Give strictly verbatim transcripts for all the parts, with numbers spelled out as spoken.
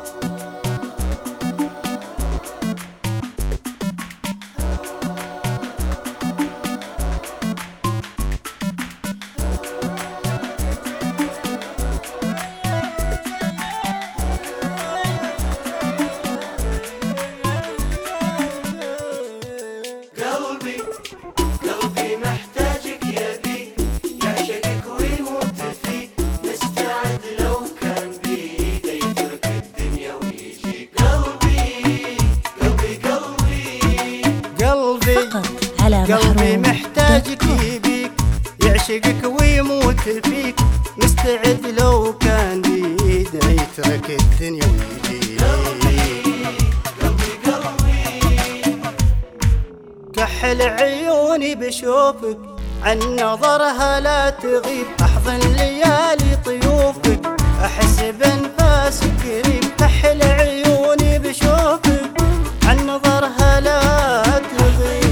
قلبي محتاجك يبيك يعشقك ويموت فيك مستعد لو كان بيده يترك الدنيا ويجيك. قلبي قلبي كحل عيوني بشوفك عن نظرها لا تغيب احضن ليالي طيوفك احس بانفاسك قريب. كحل عيوني بشوفك عن نظرها لا تغيب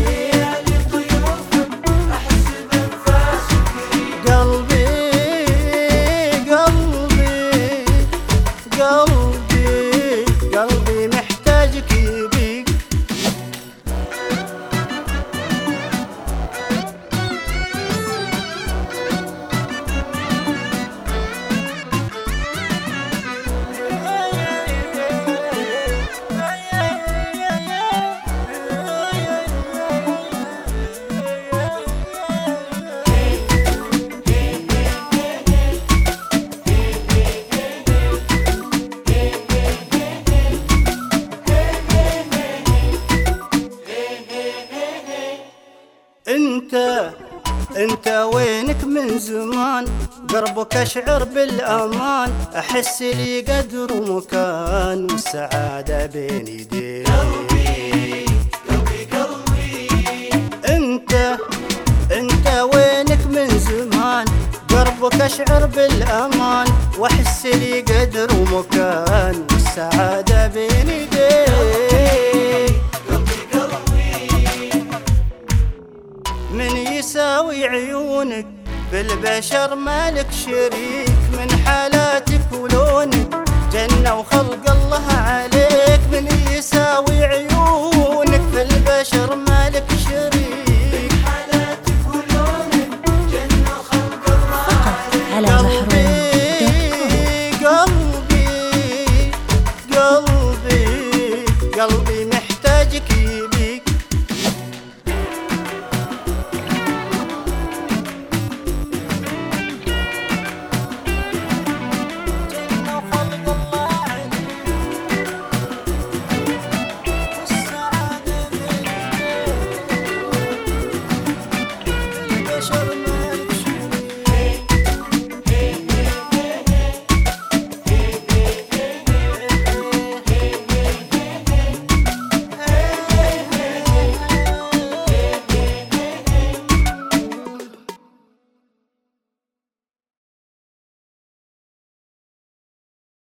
قلبي محتاجك يبيك. انت انت وينك من زمان قربك اشعر بالامان احس لي قدر ومكان والسعاده بين يديك. قلبي قلبي قلبي انت انت وينك من زمان قربك اشعر بالامان واحس لي قدر ومكان والسعاده بين يديك. من يساوي عيونك بالبشر مالك شريك من حال